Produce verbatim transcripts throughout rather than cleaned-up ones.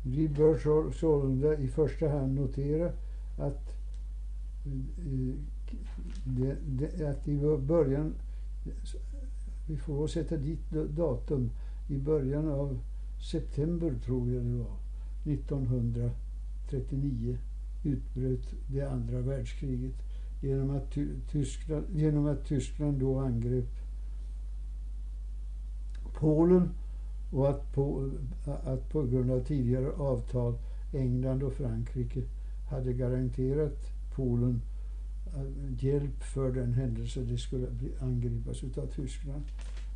Vi bör så, sålunda i första hand notera att, eh, det, det, att i början, vi får sätta dit datum, i början av september tror jag det var, nittonhundratrettionio utbröt det andra världskriget genom att, Tyskland, genom att Tyskland då angrep Polen och att på, att på grund av tidigare avtal England och Frankrike hade garanterat Polen hjälp för den händelse det skulle bli angripas utav Tyskland.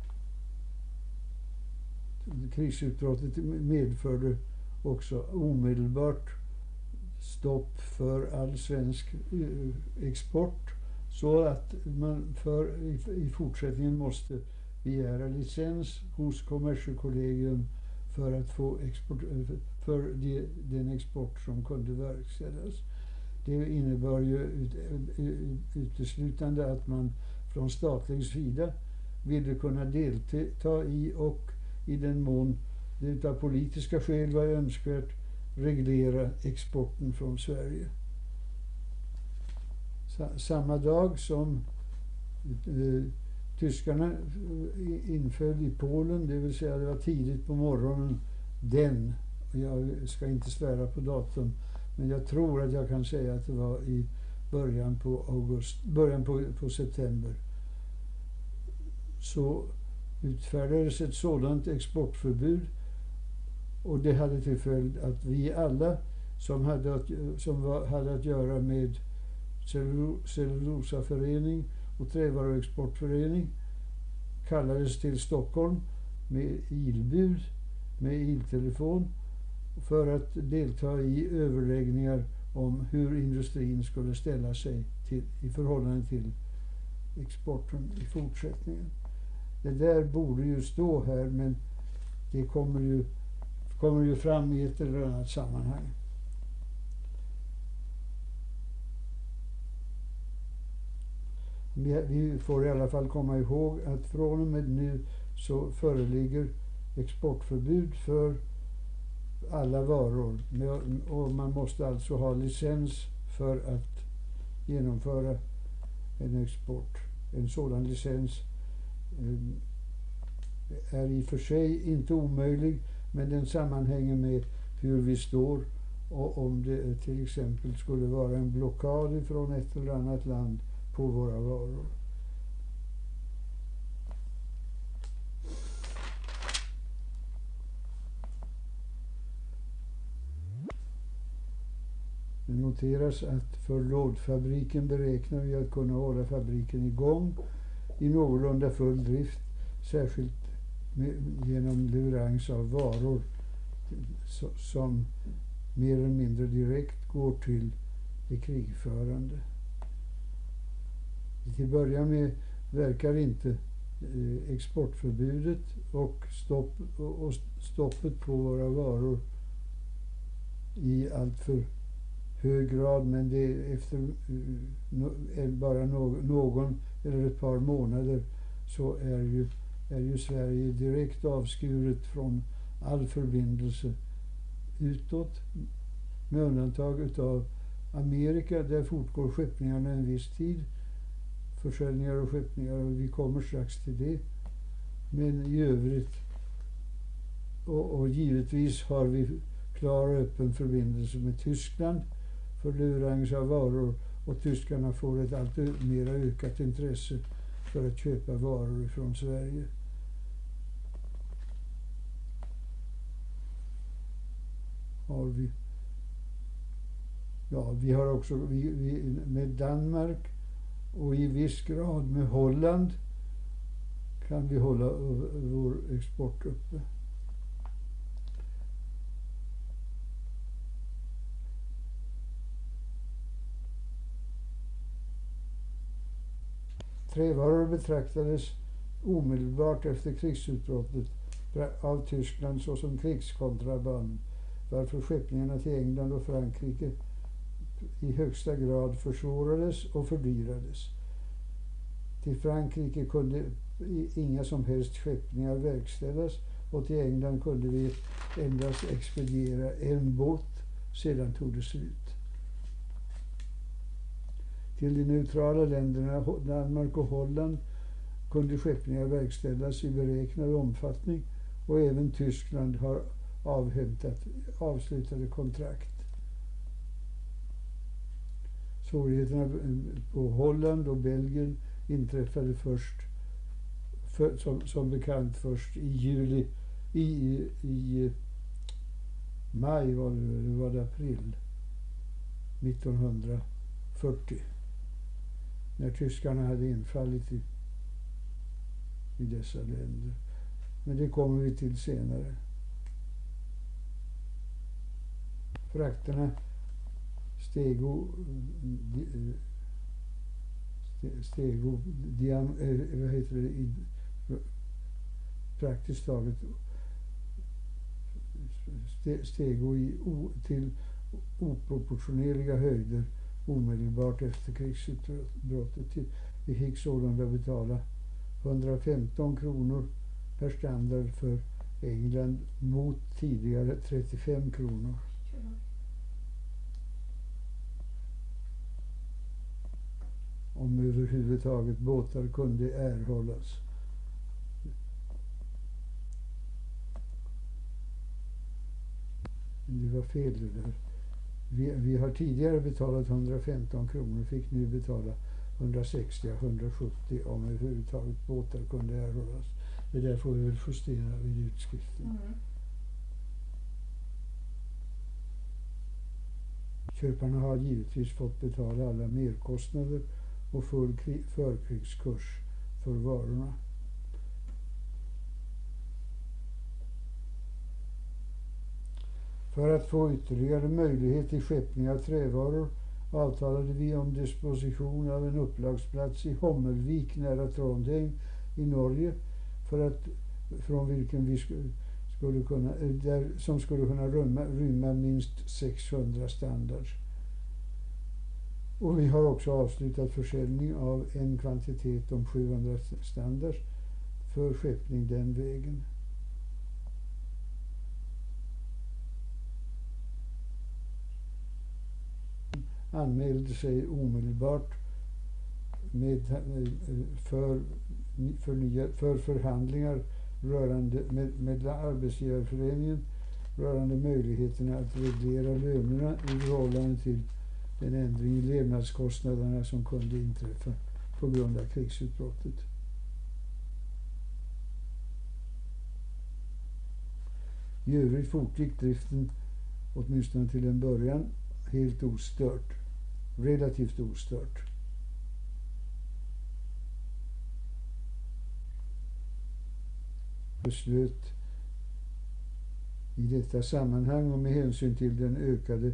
Krigsutbrottet medförde också omedelbart stopp för all svensk export, så att man för i fortsättningen måste begära licens hos Kommerskollegium för att få export, för den export som kunde verkställas. Det innebar ju uteslutande att man från statlig sida ville kunna delta i och i den mån det av politiska skäl var önskvärt reglera exporten från Sverige. Samma dag som eh, tyskarna inföll i Polen, det vill säga det var tidigt på morgonen den, jag ska inte svära på datum, men jag tror att jag kan säga att det var i början på august, början på, på september, så utfärdades ett sådant exportförbud, och det hade till följd att vi alla som hade att, som var, hade att göra med cellulosaförening och trävaruexportförening kallades till Stockholm med ilbud, med iltelefon, för att delta i överläggningar om hur industrin skulle ställa sig till, i förhållande till exporten i fortsättningen. Det där borde ju stå här, men det kommer ju, kommer ju fram i ett eller annat sammanhang. Vi får i alla fall komma ihåg att från och med nu så föreligger exportförbud för alla varor, och man måste alltså ha licens för att genomföra en export. En sådan licens är i och för sig inte omöjlig, men den sammanhänger med hur vi står, och om det till exempel skulle vara en blockad från ett eller annat land på våra varor. Det noteras att för lådfabriken beräknar vi att kunna hålla fabriken igång i någorlunda full drift, särskilt med, genom leverans av varor så, som mer eller mindre direkt går till det krigförande. Till början med verkar inte eh, exportförbudet och, stopp, och stoppet på våra varor i allt för hög grad, men det är efter uh, bara no- någon eller ett par månader så är ju, är ju Sverige direkt avskuret från all förbindelse utåt, med undantag utav Amerika, där fortgår skeppningarna en viss tid, försäljningar och skeppningar, och vi kommer strax till det. Men i övrigt, och, och givetvis har vi klar och öppen förbindelse med Tyskland för leverans av varor, och tyskarna får ett allt mer ökat intresse för att köpa varor från Sverige. Har vi ja, vi har också vi, vi, med Danmark och i viss grad med Holland kan vi hålla vår export uppe. Trävaror betraktades omedelbart efter krigsutbrottet av Tyskland såsom krigskontraband, varför skeppningarna till England och Frankrike i högsta grad försvårades och fördyrades. Till Frankrike kunde inga som helst skeppningar verkställas och till England kunde vi endast expediera en båt, sedan tog det slut. Till de neutrala länderna Danmark och Holland kunde skeppningar verkställas i beräknad omfattning, och även Tyskland har avhämtat avslutade kontrakt. Svårigheterna på Holland och Belgien inträffade först för, som, som bekant först i juli i, i, i maj var det, det var det april nittonhundrafyrtio, när tyskarna hade infallit i, i dessa länder. Men det kommer vi till senare. Frakterna stego, stego diam, vad heter det, i, praktiskt taget stego i, o, till oproportionerliga höjder omedelbart efter krigsutbrottet. Vi fick sålunda betala hundrafemton kronor per standard för England mot tidigare trettiofem kronor. Om överhuvudtaget båtar kunde erhållas. Det var fel det där. Vi, vi har tidigare betalat hundrafemton kronor, fick nu betala hundrasextio till hundrasjuttio om överhuvudtaget båtar kunde erhållas. Det där får vi väl justera vid utskriften. Mm. Köparna har givetvis fått betala alla merkostnader och full förkrigskurs för varorna. För att få ytterligare möjlighet till skeppning av trävaror avtalade vi om disposition av en upplagsplats i Hommelvik nära Trondheim i Norge, för att, från vilken vi skulle kunna, där, som skulle kunna rymma, rymma minst sexhundra standards. Och vi har också avslutat försäljning av en kvantitet om sjuhundra standards för skeppning den vägen. Anmälde sig omedelbart med, för, för, nya, för förhandlingar rörande, med, med Arbetsgivarföreningen rörande möjligheterna att reglera lönerna i förhållande till den ändring i levnadskostnaderna som kunde inträffa på grund av krigsutbrottet. I övrigt fortgick driften, åtminstone till en början, helt ostört. Relativt ostört. Beslöt i detta sammanhang och med hänsyn till den ökade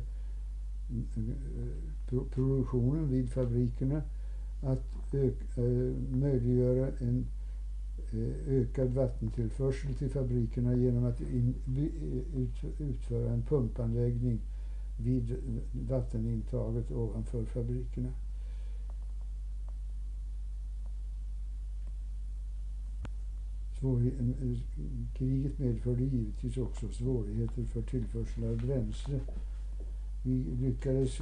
produktionen vid fabrikerna att öka, möjliggöra en ökad vattentillförsel till fabrikerna genom att in, ut, utföra en pumpanläggning vid vattenintaget ovanför fabrikerna. Kriget medförde givetvis också svårigheter för tillförsel av bränsle. Vi lyckades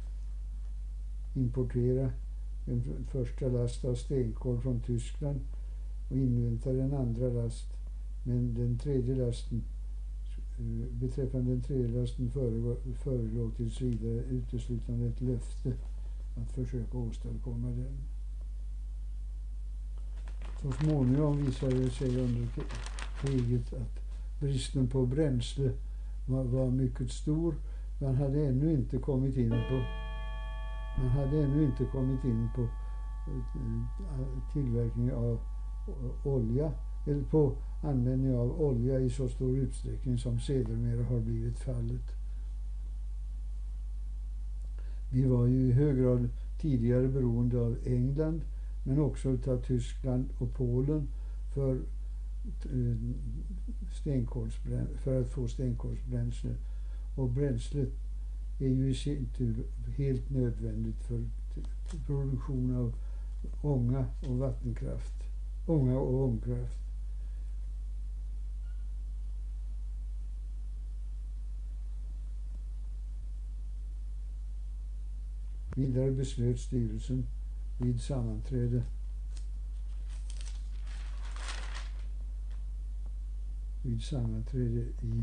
importera en första last av stenkol från Tyskland och invänta en andra last. Men den tredje lasten, beträffande den tredje lasten förelåg tills vidare uteslutande ett löfte att försöka åstadkomma den. Så småningom visade det sig under kriget att bristen på bränsle var, var mycket stor. Man hade ännu inte kommit in på man hade ännu inte kommit in på tillverkning av olja eller på användning av olja i så stor utsträckning som sedermera har blivit fallet. Vi var ju i hög grad tidigare beroende av England, men också av Tyskland och Polen för, för att få stenkolsbränsle. Och bränslet är ju i sin tur helt nödvändigt för produktion av ånga och vattenkraft. Ånga och ångkraft. Vidare beslöt styrelsen vid sammanträde vid sammanträde i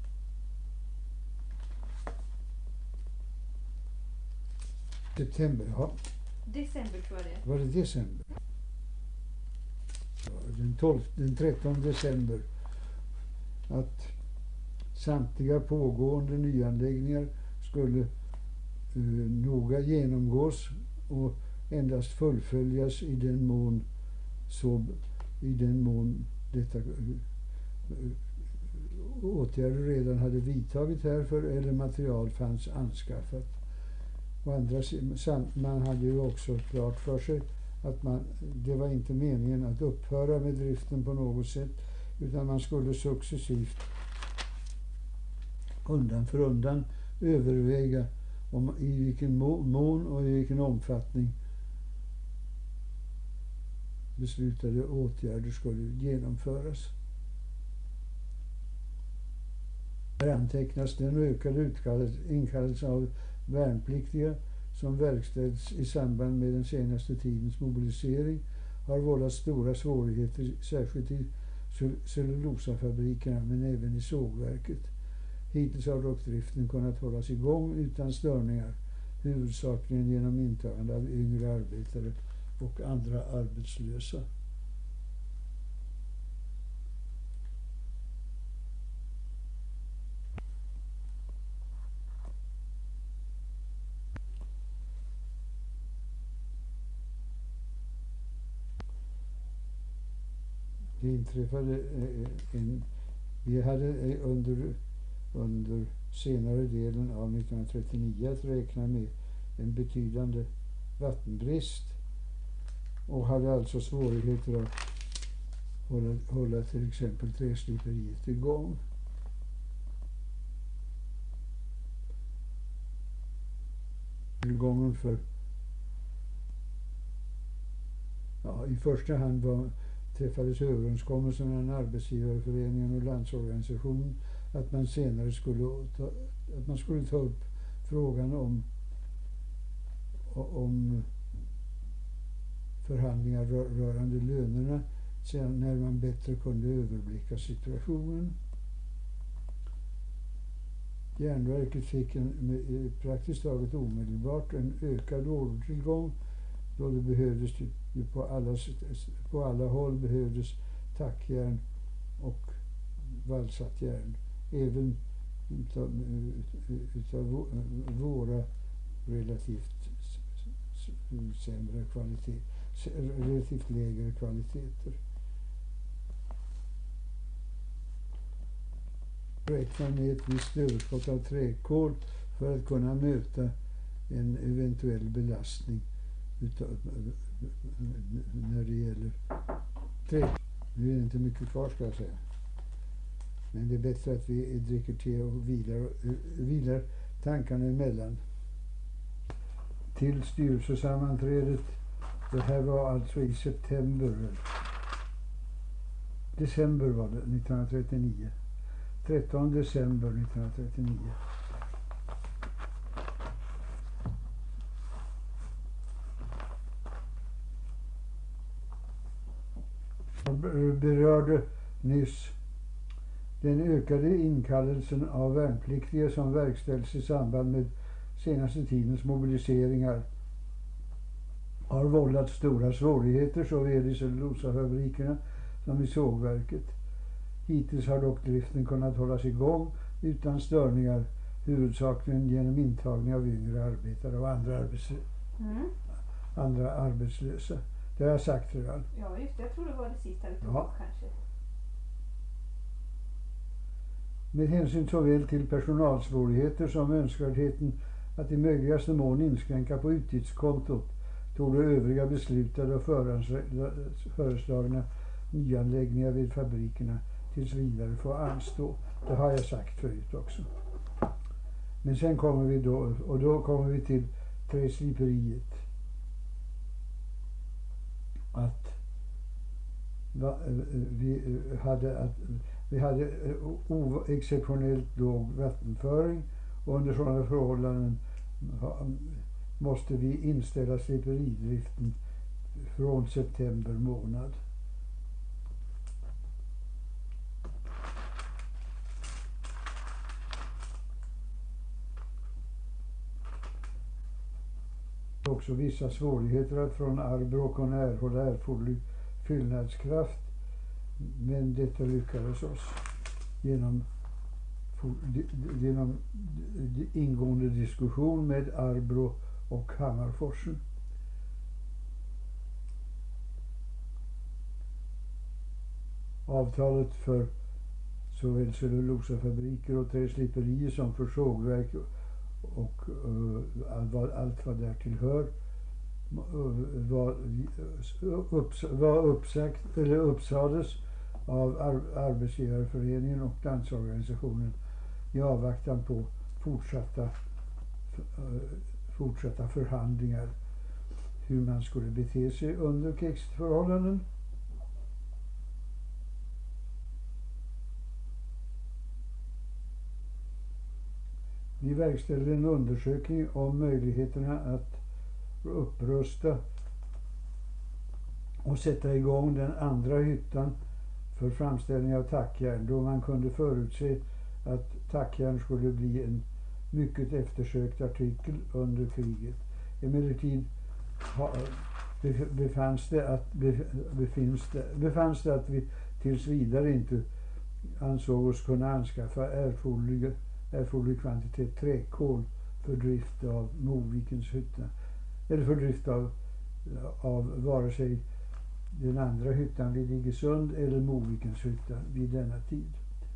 september. Ja. December tror jag det. Var det december? Ja, den, tolfte, den trettonde december att samtliga pågående nyanläggningar skulle uh, noga genomgås och endast fullföljas i den mån så i den mån detta uh, åtgärder redan hade vidtagit härför eller material fanns anskaffat. Och andra, man hade ju också klart för sig att man, det var inte meningen att upphöra med driften på något sätt, utan man skulle successivt undan för undan överväga om i vilken mån och i vilken omfattning beslutade åtgärder skulle genomföras. Här antecknas den ökade inkallelse av värnpliktiga som verkställs i samband med den senaste tidens mobilisering har vållat stora svårigheter, särskilt i cellulosafabrikerna men även i sågverket. Hittills har dock driften kunnat hållas igång utan störningar, huvudsakligen genom intagande av yngre arbetare och andra arbetslösa. Det inträffade en, vi hade under, under senare delen av nittonhundratrettionio att räkna med en betydande vattenbrist och hade alltså svårigheter att hålla, hålla till exempel träsliperiet igång. Tillgången för ja, i första hand var träffades överenskommelsen mellan arbetsgivarföreningen och landsorganisationen att man senare skulle ta, att man skulle ta upp frågan om om förhandlingar rörande lönerna sen när man bättre kunde överblicka situationen. Järnverket fick en, praktiskt taget omedelbart en ökad ordertillgång då det behövdes på alla, på alla håll behövdes tackjärn och valsat järn. Även utav, utav våra relativt sämre kvalitet, relativt lägre kvaliteter. Räkna med ett visst överskott av träkol för att kunna möta en eventuell belastning utav, när det gäller trä. Nu är det inte mycket kvar, ska jag säga. Men det är bättre att vi dricker te och vilar, vilar tankarna emellan. Till styrelsesammanträdet, det här var alltså i september, december var det, nittonhundratrettionio. trettonde december nittonhundratrettionio. Jag berörde nyss den ökade inkallelsen av värnpliktiga som verkställs i samband med senaste tidens mobiliseringar har vållat stora svårigheter såväl i cellulosafabrikerna som i sågverket. Hittills har dock driften kunnat hållas igång utan störningar, huvudsakligen genom intagning av yngre arbetare och andra, arbets mm. andra arbetslösa. Det har jag sagt redan. Ja, just det. Jag tror det var det sista vi tog ja. upp kanske. Med hänsyn såväl till personalsvårigheter som önskvärdheten att i möjligaste mån inskränka på utgiftskontot tog övriga beslutade och föreslagna nyanläggningar vid fabrikerna tills vidare få anstå. Det har jag sagt förut också. Men sen kommer vi då, och då kommer vi till träsliperiet. Att va, vi hade att vi hade exceptionellt låg vattenföring och under sådana förhållanden måste vi inställa sliperidriften från september månad. Också vissa svårigheter att från Arbro kunna erhålla erforderlig fyllnadskraft, men detta lyckades oss genom, genom ingående diskussion med Arbro och Hammarforsen. Avtalet för såväl cellulosafabriker och träsliperier som för sågverk och uh, allt, allt vad där tillhör uh, var, upps, var uppsagt eller uppsades av ar- arbetsgivarföreningen och landsorganisationen i avvaktan på fortsatta uh, fortsatta förhandlingar hur man skulle bete sig under krigsförhållanden. Vi verkställde en undersökning om möjligheterna att upprusta och sätta igång den andra hyttan för framställning av tackjärn, då man kunde förutse att tackjärn skulle bli en mycket eftersökt artikel under kriget. Emellertid befanns det att, befinns det, befanns det att vi tills vidare inte ansåg oss kunna anskaffa erforderliga erforderlig kvantitet träkol för drift av Movikens hytta, eller för drift av, av vare sig den andra hyttan vid Iggesund eller Movikens hytta vid denna tid.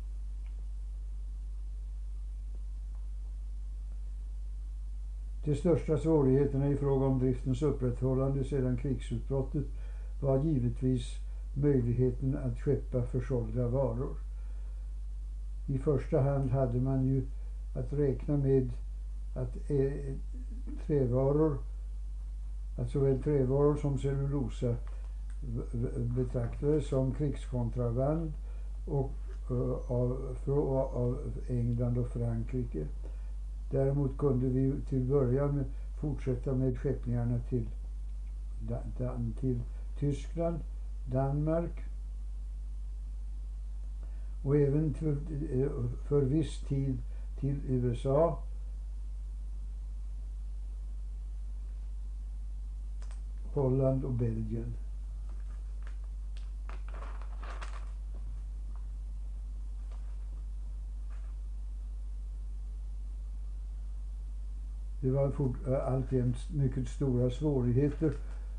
De största svårigheterna i fråga om driftens upprätthållande sedan krigsutbrottet var givetvis möjligheten att skeppa försålda varor. I första hand hade man ju att räkna med att eh, trävaror, att såväl trävaror som cellulosa betraktades som krigskontraband och, uh, av, för, av England och Frankrike. Däremot kunde vi till början fortsätta med skeppningarna till, da, da, till Tyskland, Danmark och även för, för viss tid till U S A, Holland och Belgien. Det var fort, alltjämt mycket stora svårigheter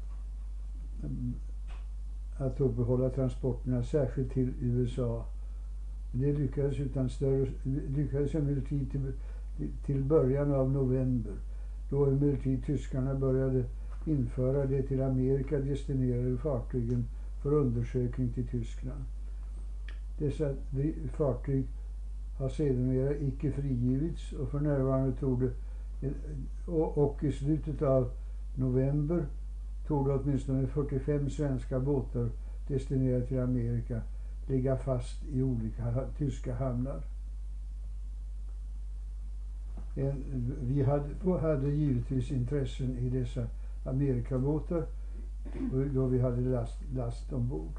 att uppehålla transporterna, särskilt till U S A. Det lyckades utan större, lyckades emellertid till, till början av november, då emellertid tyskarna började införa det till Amerika destinerade fartygen för undersökning till Tyskland. Dessa fartyg har sedermera icke frigivits och för närvarande torde och, och i slutet av november torde åtminstone fyrtiofem svenska båtar destinerade till Amerika ligga fast i olika tyska hamnar. En, vi hade, hade givetvis intressen i dessa Amerikabåtar då vi hade last, last ombord.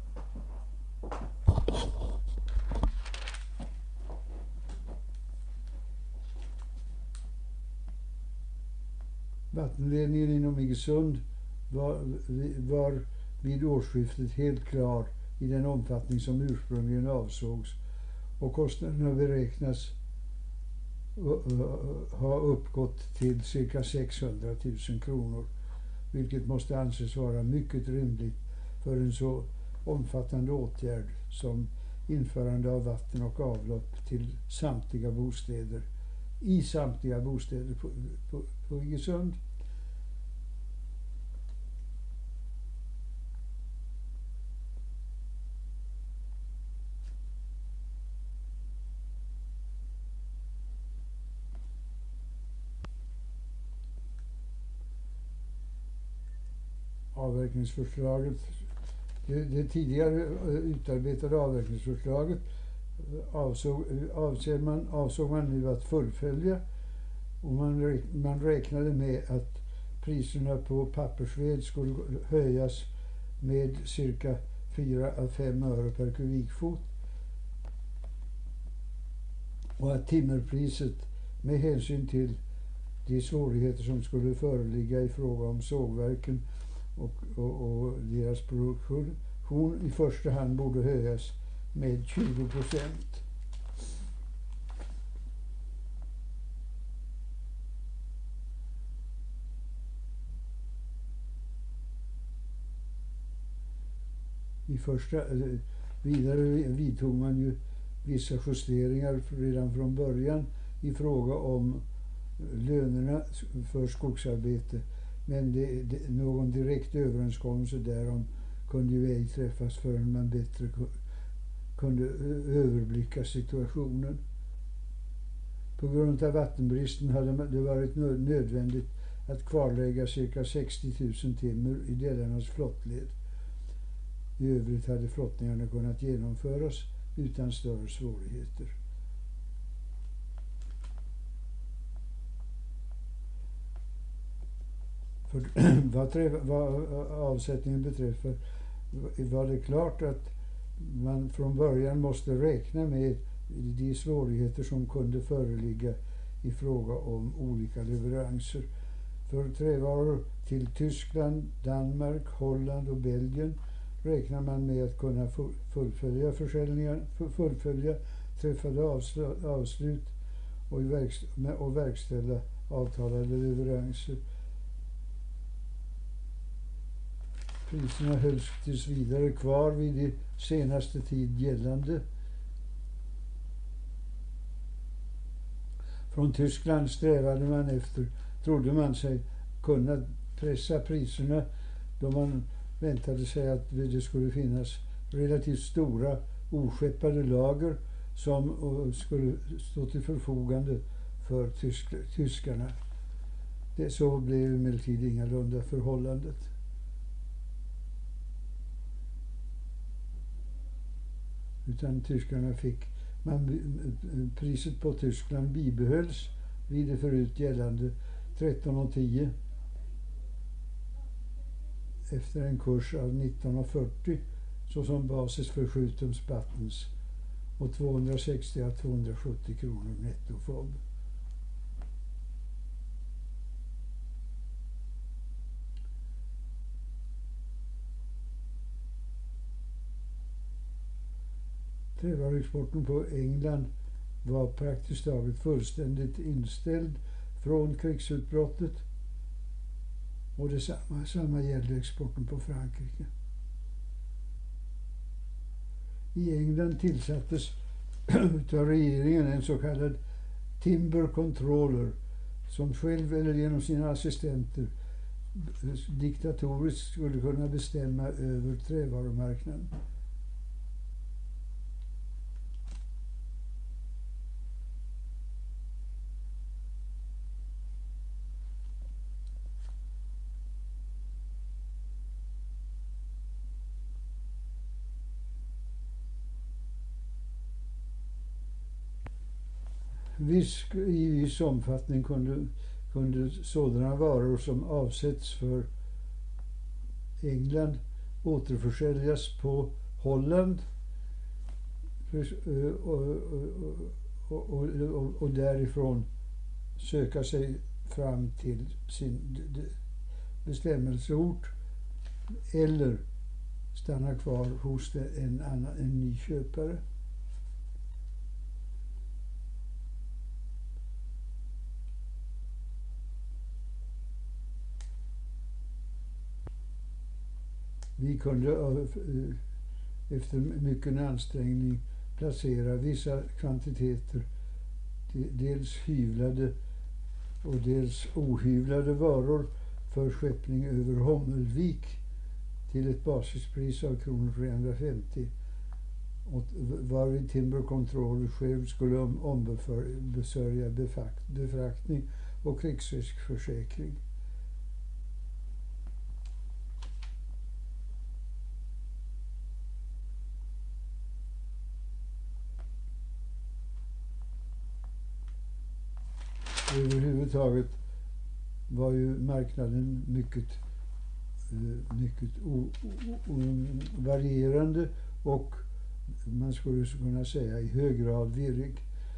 Vattenledningen inom Iggesund var, var vid årsskiftet helt klar i den omfattning som ursprungligen avsågs, och kostnaderna beräknas ha uppgått till cirka sexhundratusen kronor, vilket måste anses vara mycket rimligt för en så omfattande åtgärd som införande av vatten och avlopp till samtliga bostäder i samtliga bostäder på, på, på Iggesund. Avverkningsförslaget, det, det tidigare utarbetade avverkningsförslaget avsåg, avsåg, man, avsåg man nu att fullfölja, och man, man räknade med att priserna på pappersved skulle höjas med cirka fyra à fem öre per kubikfot och att timmerpriset med hänsyn till de svårigheter som skulle föreligga i fråga om sågverken och, och, och deras produktion i första hand borde höjas med tjugo procent. I första, vidare vidtog man ju vissa justeringar redan från början i fråga om lönerna för skogsarbete. Men det, det, någon direkt överenskommelse därom kunde ju ej träffas förrän man bättre kunde överblicka situationen. På grund av vattenbristen hade det varit nödvändigt att kvarlägga cirka sextio tusen timmer i Dellarnas flottled. I övrigt hade flottningarna kunnat genomföras utan större svårigheter. För vad, träff, vad avsättningen beträffar var det klart att man från början måste räkna med de svårigheter som kunde föreligga i fråga om olika leveranser. För trävaror till Tyskland, Danmark, Holland och Belgien räknar man med att kunna fullfölja försäljningar, fullfölja träffade avslut och, och verkställa avtalade leveranser. Priserna hölls tills vidare kvar vid det senaste tid gällande. Från Tyskland strävade man efter, trodde man sig kunna pressa priserna då man väntade sig att det skulle finnas relativt stora oskeppade lager som skulle stå till förfogande för tysk, tyskarna. Det så blev emellertid ingalunda förhållandet. Utan tyskarna fick, man, priset på Tyskland bibehölls vid det förut gällande tretton tio efter en kurs av nitton fyrtio såsom basis för sju tums buttons och tvåhundrasextio till tvåhundrasjuttio kronor nettofob. Trävaruexporten på England var praktiskt taget fullständigt inställd från krigsutbrottet och detsamma samma gällde exporten på Frankrike. I England tillsattes av regeringen en så kallad timber controller som själv eller genom sina assistenter diktatoriskt skulle kunna bestämma över trävarumarknaden. Viss, I viss omfattning kunde, kunde sådana varor som avsätts för England återförsäljas på Holland och, och, och, och, och därifrån söka sig fram till sin bestämmelseort eller stanna kvar hos en, annan, en ny köpare. Vi kunde efter mycket ansträngning placera vissa kvantiteter, dels hyvlade och dels ohyvlade varor för skeppning över Hommelvik till ett basispris av kronor trehundrafemtio, och varvid Timber Controller själv skulle ombesörja befraktning och krigsriskförsäkring. Överhuvudtaget var ju marknaden mycket, mycket o, o, o, varierande och man skulle kunna säga i hög grad virrig.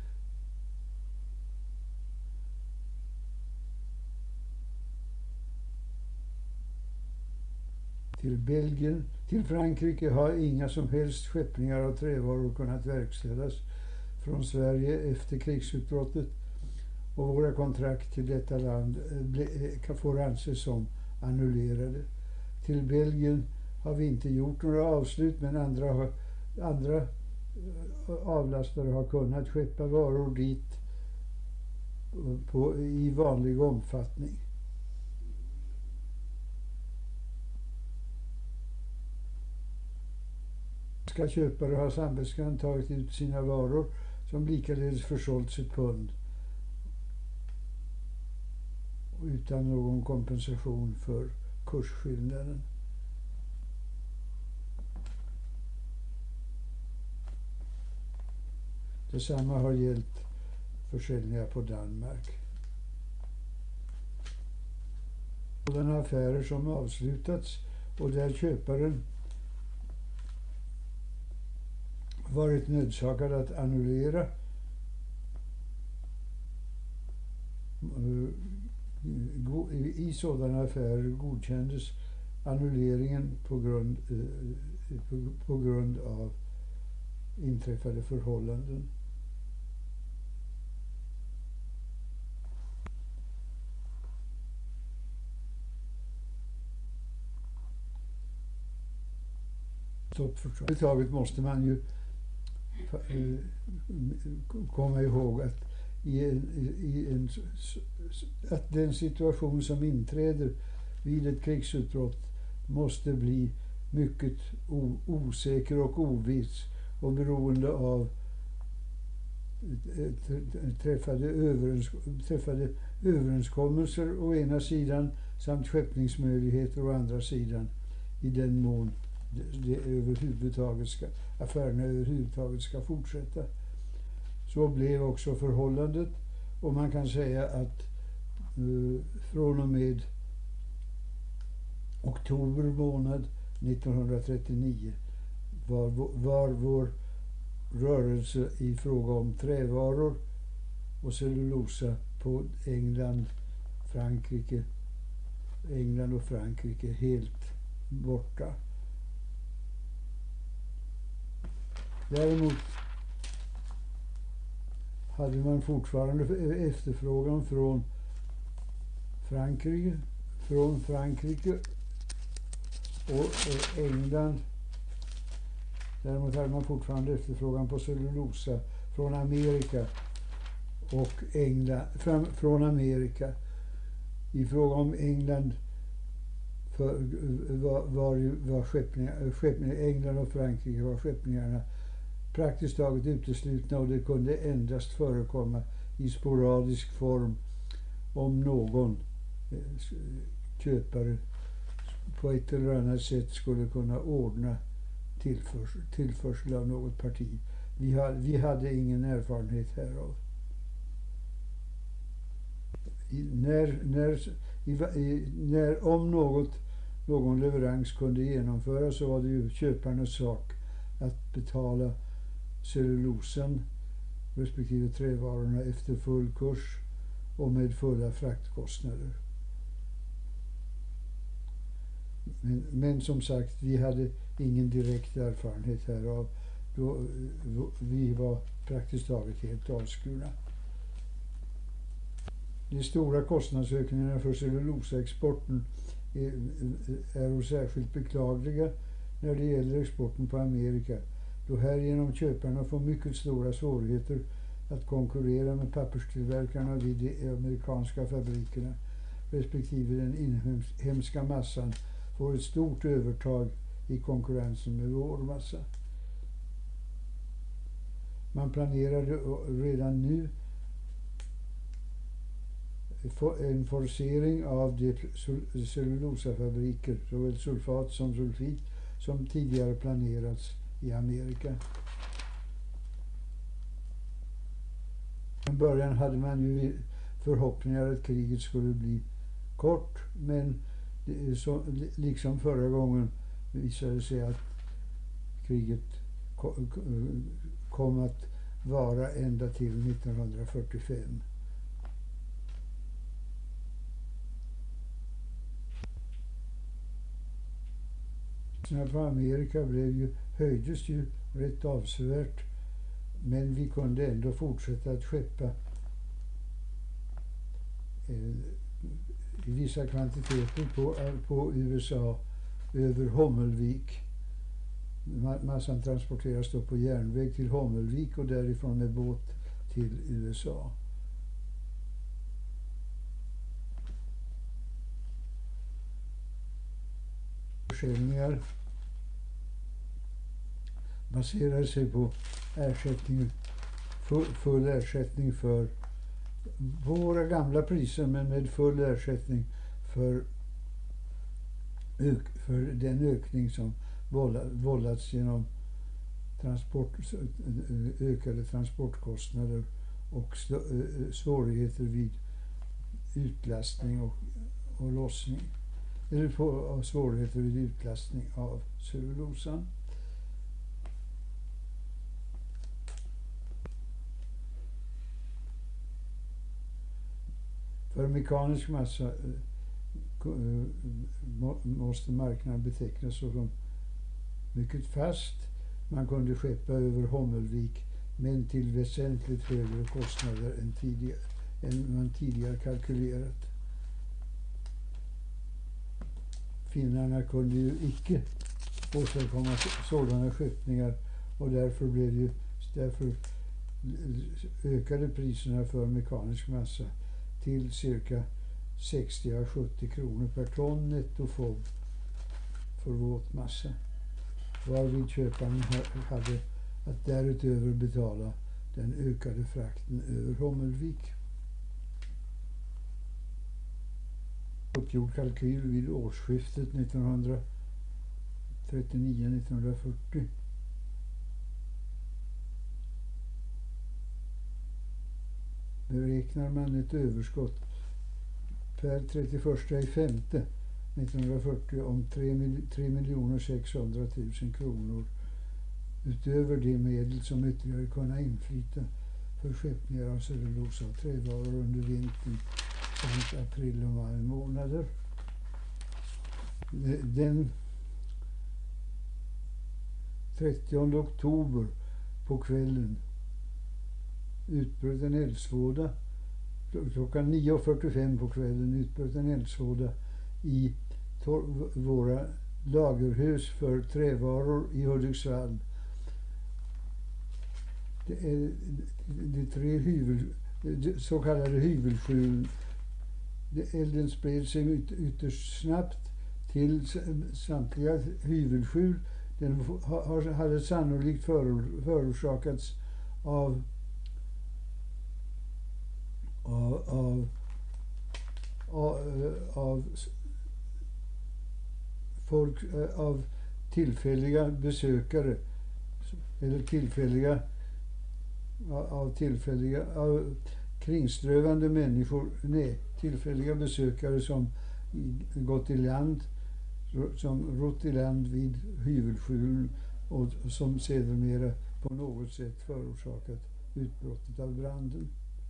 Till Belgien, till Frankrike har inga som helst skeppningar av trävaror kunnat verkställas från Sverige efter krigsutbrottet och våra kontrakt till detta land får anses som annullerade. Till Belgien har vi inte gjort några avslut, men andra, andra avlastare har kunnat skeppa varor dit på, i vanlig omfattning. Ska köpare har samvetsgrant tagit ut sina varor som likaledes försålts ett pund utan någon kompensation för kursskillnaden. Detsamma har gällt försäljningar på Danmark. Sådana affärer som avslutats och där köparen varit nödsakad att annullera i sådana affärer godkändes annulleringen på grund, på grund av inträffade förhållanden. Överhuvudtaget måste man ju komma ihåg att i en, i en, att den situation som inträder vid ett krigsutbrott måste bli mycket osäker och oviss och beroende av träffade, överens, träffade överenskommelser å ena sidan samt skeppningsmöjligheter å andra sidan, i den mån det överhuvudtaget ska, affärerna överhuvudtaget ska fortsätta. Så blev också förhållandet, och man kan säga att uh, från och med oktober månad nittonhundratrettionio var, var vår rörelse i fråga om trävaror och cellulosa på England, Frankrike, England och Frankrike helt borta. Däremot hade man fortfarande efterfrågan från Frankrike, från Frankrike och England. Däremot hade man fortfarande efterfrågan på cellulosa från Amerika och England, fram, från Amerika. I fråga om England för, var, var, var skeppningar, skeppningar, England och Frankrike var skeppningarna praktiskt taget uteslutna, och det kunde endast förekomma i sporadisk form om någon köpare på ett eller annat sätt skulle kunna ordna tillförsel, tillförsel av något parti. Vi, ha, vi hade ingen erfarenhet härav. I, när, när, i, i, när om något, någon leverans kunde genomföras, så var det ju köparnas sak att betala cellulosan respektive trävarorna efter full kurs och med fulla fraktkostnader. Men, men som sagt, vi hade ingen direkt erfarenhet härav. Då, vi var praktiskt taget helt avskurna. De stora kostnadsökningarna för cellulosaexporten är, är särskilt beklagliga när det gäller exporten på Amerika, då härigenom köparna får mycket stora svårigheter att konkurrera med papperstillverkarna vid de amerikanska fabrikerna, respektive den inhemska massan får ett stort övertag i konkurrensen med vår massa. Man planerade redan nu en forcering av de cellulosafabriker, såväl sulfat som sulfit, som tidigare planerats i Amerika. Från början hade man ju förhoppningar att kriget skulle bli kort, men det är så, liksom förra gången visade det sig att kriget kom att vara ända till nittonhundrafyrtiofem. På Amerika blev ju, höjdes ju rätt avsevärt, men vi kunde ändå fortsätta att skeppa eh, vissa kvantiteter på, på U S A över Hommelvik. Massan transporteras då på järnväg till Hommelvik och därifrån med båt till U S A. Försäljningar baserar sig på ersättning, full, full ersättning för våra gamla priser, men med full ersättning för, ök, för den ökning som vållats genom transport, ökade transportkostnader och svårigheter vid utlastning och, och lossning. Eller på svårigheter vid utlastning av cellulosan. För mekanisk massa måste marknaden betecknas som mycket fast. Man kunde skeppa över Hommelvik, men till väsentligt högre kostnader än, tidigare, än man tidigare kalkylerat. Finnarna kunde ju icke åstadkomma sådana skeppningar, och därför blev ju därför ökade priserna för mekanisk massa till cirka sextio till sjuttio kronor per ton nettofob för våtmassa, varvid köparen hade att därutöver betala den ökade frakten över Hommelvik. Uppgjord kalkyl vid årsskiftet nittonhundratrettionio nittonhundrafyrtio. Beräknar man ett överskott per trettioförsta femte nittonhundrafyrtio om tre miljoner sexhundratusen kronor utöver de medel som ytterligare kunna inflyta för skeppningar av cellulosa och trävaror under vintern samt april och maj månader. Den trettionde oktober på kvällen utbröt en eldsvåda. Klockan nio och fyrtiofem på kvällen utbröt en eldsvåda i våra lagerhus för trävaror i Hudiksvall. Det är de tre hyvel, de så kallade hyvelskjulen. Elden spred sig yt, ytterst snabbt till samtliga hyvelskjul. Den har, hade sannolikt för, förorsakats av av, av, av, av folk, av tillfälliga besökare eller tillfälliga av tillfälliga av kringströvande människor, nej, tillfälliga besökare som gått i land, som rott i land vid hyvelskjulen och som sedermera på något sätt förorsakat utbrottet av branden.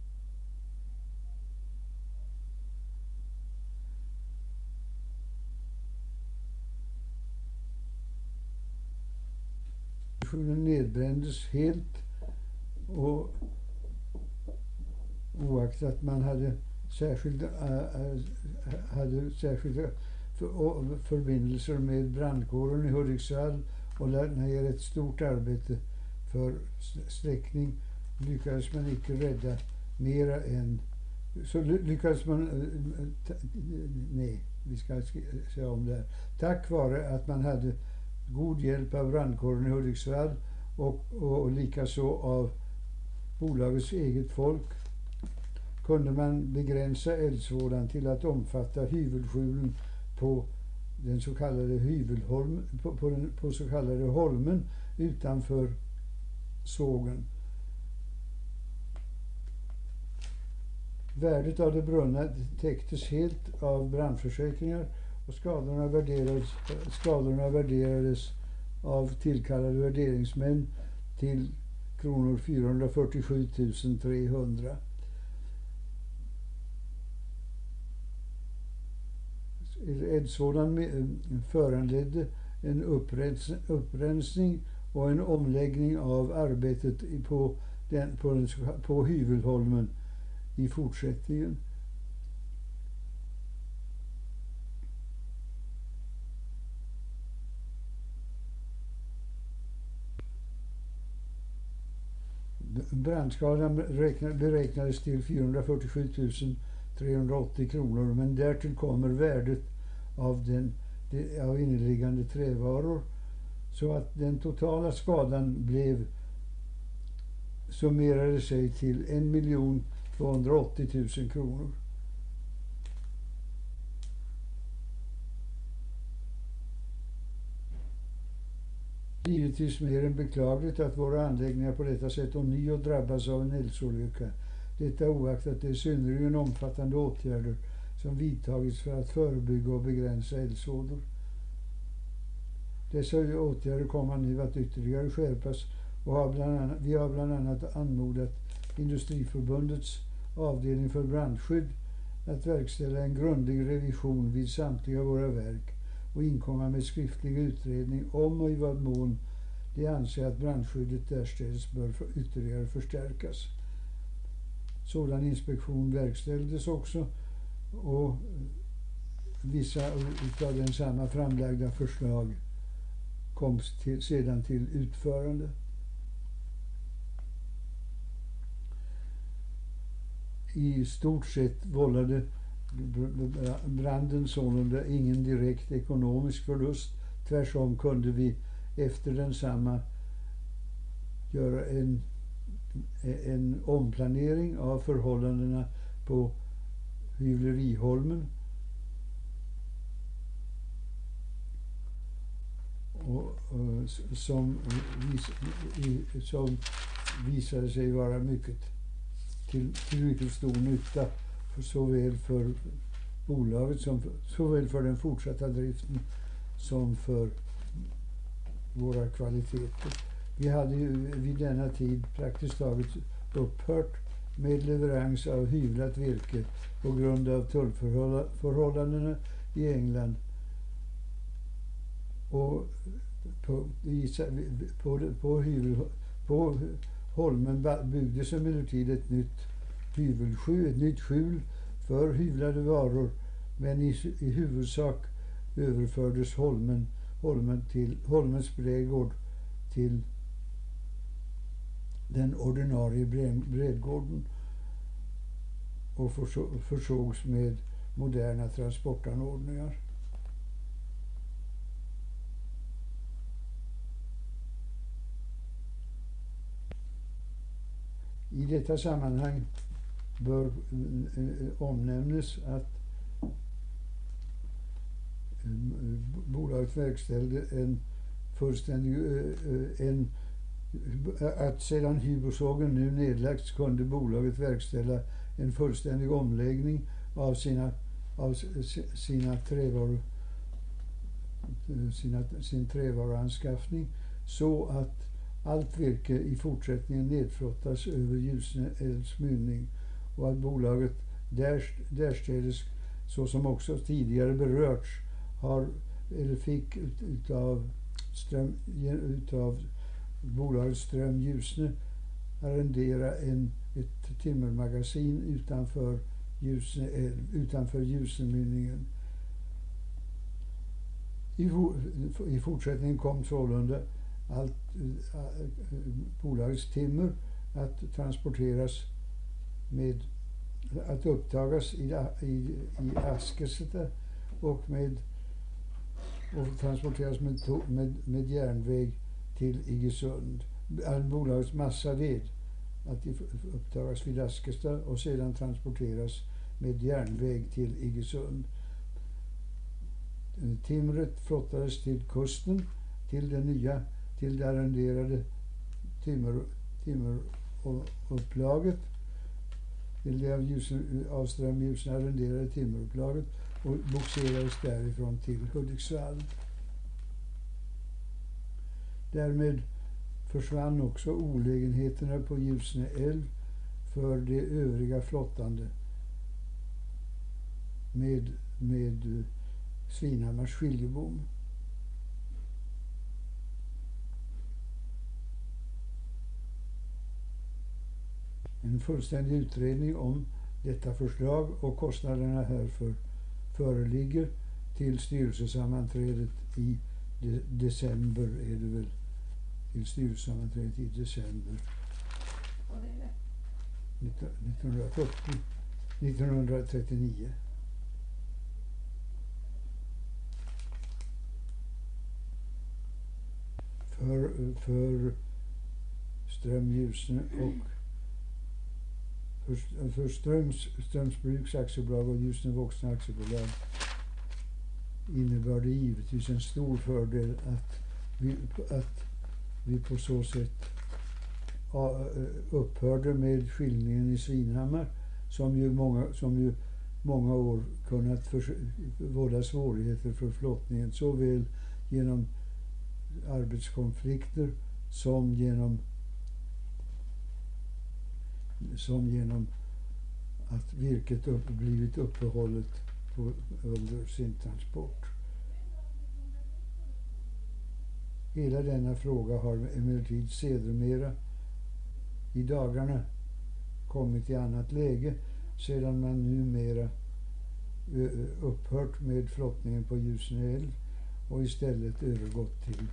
Hyvelskjulen nedbrändes helt, och oaktat man hade särskilda, äh, hade särskilda för, förbindelser med brandkåren i Hudiksvall och lade ner ett stort arbete för sträckning, lyckades man inte rädda mera än så lyckades man nej, vi ska säga om det här. Tack vare att man hade god hjälp av brandkåren i Hudiksvall och, och, och likaså av bolagets eget folk kunde man begränsa eldsvådan till att omfatta hyvelskjulen på den så kallade hyvelholm, på, på, den, på så kallade holmen utanför sågen. Värdet av det brunna täcktes helt av brandförsäkringar och skadorna värderades, skadorna värderades av tillkallade värderingsmän till kronor fyrahundrafyrtiosju tusen trehundra. Eldsvådan föranledde en upprens, upprensning och en omläggning av arbetet på, den, på, den, på Hyvelholmen i fortsättningen. Brandskadan beräknades till fyrahundrafyrtiosju tusen trehundraåttio kronor, men därtill kommer värdet av, den, av inneliggande trävaror, så att den totala skadan blev summerade sig till en miljon tvåhundraåttio tusen kronor. Givetvis mer än beklagligt att våra anläggningar på detta sätt ånyo drabbas av en eldsolycka. Detta oaktat det är synnerligen omfattande åtgärder som vidtagits för att förebygga och begränsa eldsvådor. Dessa åtgärder kommer nu att ytterligare skärpas och har bland annat, vi har bland annat anmodat Industriförbundets avdelning för brandskydd att verkställa en grundlig revision vid samtliga våra verk och inkomma med skriftlig utredning om och i vad mån de anser att brandskyddet därstädes bör ytterligare förstärkas. Sådan inspektion verkställdes också och vissa av den samma framlagda förslag kom till, sedan till utförande. I stort sett vållade branden sålunda ingen direkt ekonomisk förlust. Tvärtom kunde vi efter densamma göra en, en omplanering av förhållandena på Hyvleriholmen och, och, som, vis, i, som visade sig vara mycket till, till mycket stor nytta för såväl för bolaget som för, såväl för den fortsatta driften som för våra kvaliteter. Vi hade ju vid denna tid praktiskt taget upphört med leverans av hyvlat virke på grund av tullförhållandena i England. Och på, på, på, hyvel, på holmen byggdes emellertid ett nytt hyvelskjul, ett nytt skjul för hyvlade varor, men i, i huvudsak överfördes holmen, holmen till, Holmens brädgård till den ordinarie brädgården och försågs med moderna transportanordningar. I detta sammanhang bör omnämnas att bolaget verkställde en fullständig en, att sedan Hybersågen nu nedlagts kunde bolaget verkställa en fullständig omläggning av sina av sina trävaror sina, sin trävaruanskaffning så att allt virke i fortsättningen nedflottas över Ljusne älvs mynning och att bolaget där, därstädes, så som också tidigare berörts, har eller fick ut, utav, ström, utav bolaget Ström Ljusne arrendera en, ett timmermagasin utanför Ljusne älv, utanför Ljusnemynningen. I, I fortsättningen kom sålunda allt äh, bolagets timmer att transporteras med att upptagas i, i, i Askeseta och med och transporteras med, med, med järnväg till Iggesund. All bolagets massaved att upptagas vid Askesta och sedan transporteras med järnväg till Iggesund. Timret flottades till kusten till det nya till det arrenderade timmer, timmerupplaget till det av, Ljusne, av Ström-Ljusne arrenderade timmerupplaget och bogserades därifrån till Hudiksvall. Därmed försvann också olägenheterna på Ljusne älv för det övriga flottande med, med Svinhammars skiljebom. En fullständig utredning om detta förslag och kostnaderna härför föreligger till styrelsesammanträdet i de december är det väl. Till styrelsesammanträdet i december Och det är det. nittonhundrafyrtio, nittonhundratrettionio. För, för Ström-Ljusne och för, för Ströms, Strömsbruks aktiebolag och Ljusne Vuxna aktiebolag innebär det givetvis en stor fördel att vi, att vi på så sätt upphörde med skiljningen i Svinhammar som ju många, som ju många år kunnat vålla svårigheter för flottningen såväl genom arbetskonflikter som genom som genom att virket upp, blivit uppehållet på, under sin transport. Hela denna fråga har emellertid sedermera i dagarna kommit i annat läge sedan man numera upphört med flottningen på Ljusne älv och istället övergått till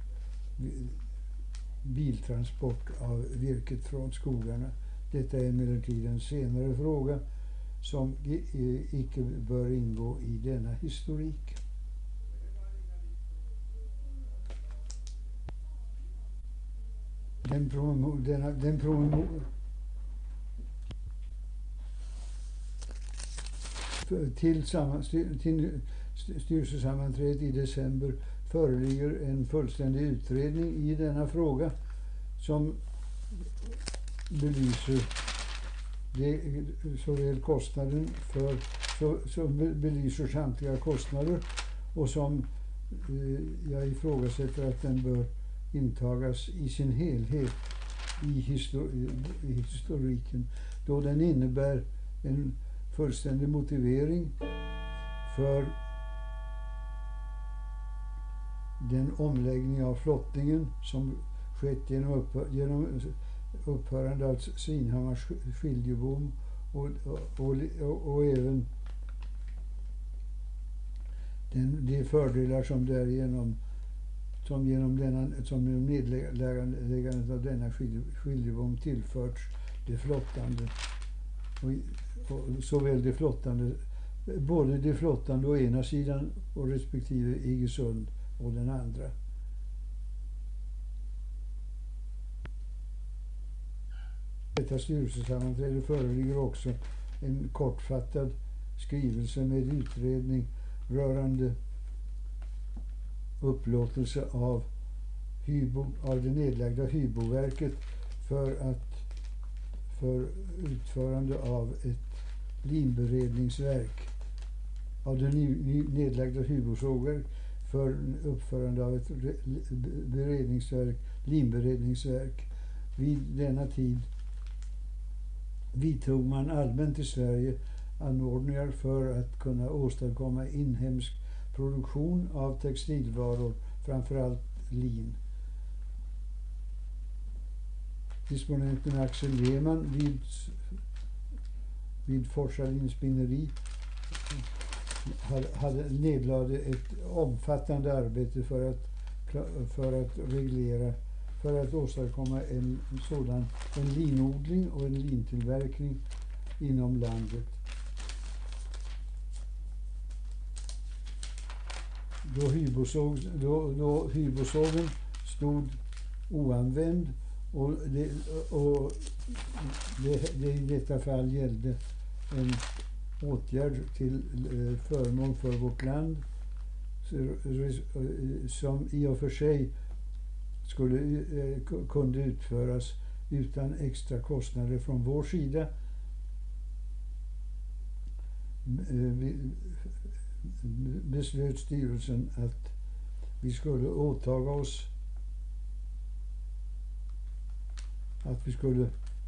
biltransport av virket från skogarna. Detta är emellertid en senare fråga som icke bör ingå i denna historik. Den promo, denna, den promo, till, samma, till styrelsesammanträdet i december föreligger en fullständig utredning i denna fråga som belyser det, såväl kostnaden för så, som belyser samtliga kostnader och som eh, jag ifrågasätter att den bör intagas i sin helhet i, histori i historiken, då den innebär en fullständig motivering för den omläggning av flottningen som skett genom, upphör genom upphörande av Svinhammars skiljebom och, och, och, och även den, de fördelar som därigenom som genom, denna, som genom nedläggandet av denna skiljebom tillförts det flottande och, och såväl det flottande både det flottande å ena sidan och respektive Iggesund och den andra. Detta styrelsesammanträde föreligger också en kortfattad skrivelse med utredning rörande upplåtelse av, hybo, av det nedlagda Hyboverket för, att, för utförande av ett linberedningsverk av det ny, ny, nedlagda Hybosågverk för uppförande av ett re, beredningsverk, linberedningsverk. Vid denna tid vidtog man allmänt i Sverige anordningar för att kunna åstadkomma inhemsk produktion av textilvaror, framförallt lin. Disponenten Axel Lehmann vid, vid Forsa spinneri hade, hade nedlade ett omfattande arbete för att, för att reglera, för att åstadkomma en sådan en linodling och en lintillverkning inom landet. Då, hybosåg, då, då hybosågen stod oanvänd och, det, och det, det i detta fall gällde en åtgärd till eh, förmån för vårt land som i och för sig skulle, eh, kunde utföras utan extra kostnader från vår sida vi, beslöt styrelsen att vi skulle åtaga oss att vi skulle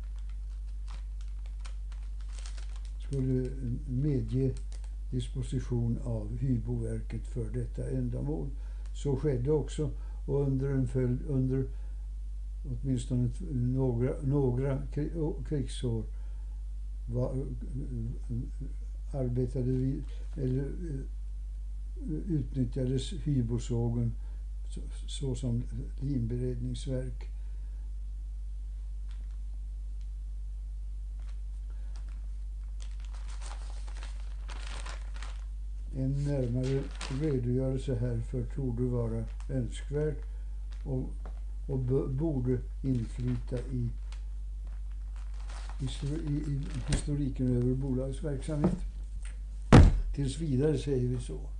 skulle medge disposition av Hyboverket för detta ändamål. Så skedde också, och under en följd, under åtminstone några, några krigsår var, arbetade vi, eller utnyttjades Hybosågen så, så som linberedningsverk. En närmare redogörelse härför torde vara önskvärd och, och b- borde inflyta i, i, i historiken över bolagsverksamhet. Tills vidare säger vi så.